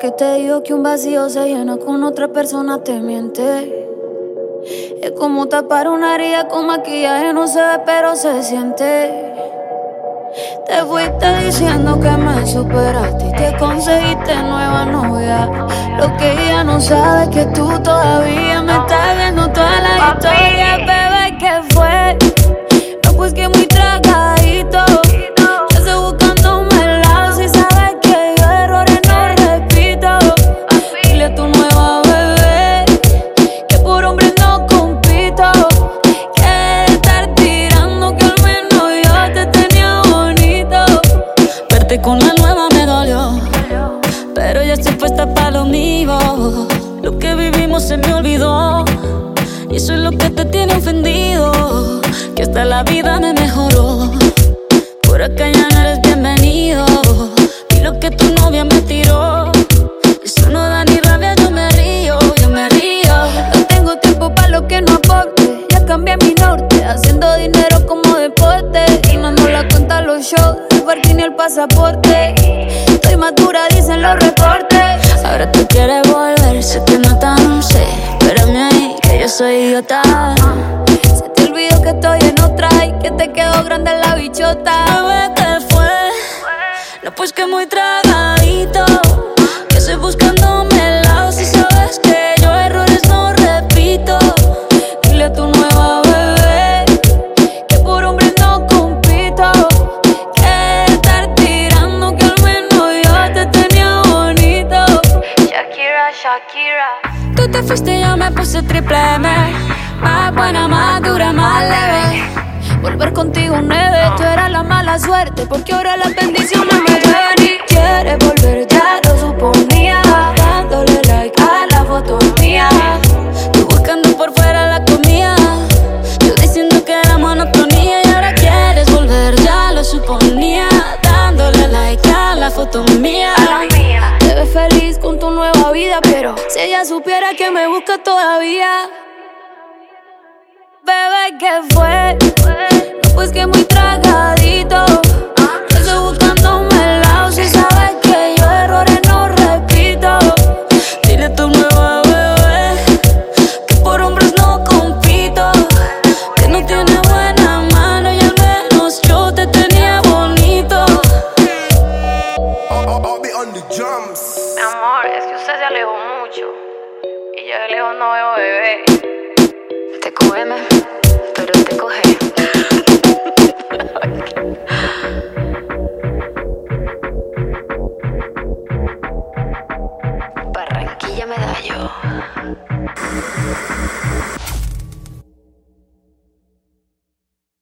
que te digo que un vacío se llena con otra persona te miente. Es como tapar una herida con maquillaje, no se ve pero se siente. Te fuiste diciendo que me superaste y que conseguiste nueva novia. Lo que ella no sabe es que tú todavía me estás viendo toda la historia. Bebé, ¿qué fue? No, pues que muy tragadito. Ya estoy buscándome el lado. Si sabes que yo errores no repito. Dile a tu nueva bebé que por hombre no compito. Que estar tirando que al menos yo te tenía bonito. Verte con la nueva me dolió, pero ya estoy puesta para lo mío. Lo que vivimos se me olvidó y eso es lo que te tiene ofendido. Que hasta la vida me mejoró. Por acá ya no eres bienvenido. Y lo que tu novia me tiró, eso no da ni rabia, yo me río, yo me río. No tengo tiempo para lo que no aporte. Ya cambié mi norte, haciendo dinero como deporte. Y no la cuenta a los shows, el parking y el pasaporte. Estoy madura, dicen los reportes. Ahora tú quieres volver, sé que no tan sé. Espérame ahí, que yo soy idiota. Se te olvidó que estoy en otra y que te quedó grande la bichota. Bebé, ¿qué fue? No, pues que muy tragadito. Que estoy buscándome el lado. Si sabes que yo errores no repito. Dile a tu nueva bebé que por hombre no compito. Que estar tirando que al menos yo te tenía bonito. Shakira, Shakira. Tú te fuiste y yo me puse triple M. Más buena, más dura, más leve. Volver contigo nueve, tú eras la mala suerte, porque ahora las bendiciones me llueven. Y quieres volver, ya lo suponía. Dándole like a la foto mía. Tú buscando por fuera la comida. Yo diciendo que era monotonía. Y ahora quieres volver, ya lo suponía. Dándole like a la foto mía. Te ves feliz con tu nueva vida, pero si ella supiera que me busca todavía. Bebé, ¿qué fue? No, pues que muy tragadito. Yo estoy buscándome el lado. Si sabes que yo errores no repito. Dile a tu nueva bebé que por hombres no compito. Que no tiene buena mano y al menos yo te tenía bonito. I'll be on the drums. Mi amor, es que usted se alejó mucho y yo de lejos no veo bebé. Te cógeme, pero te coge. Barranquilla Medallo.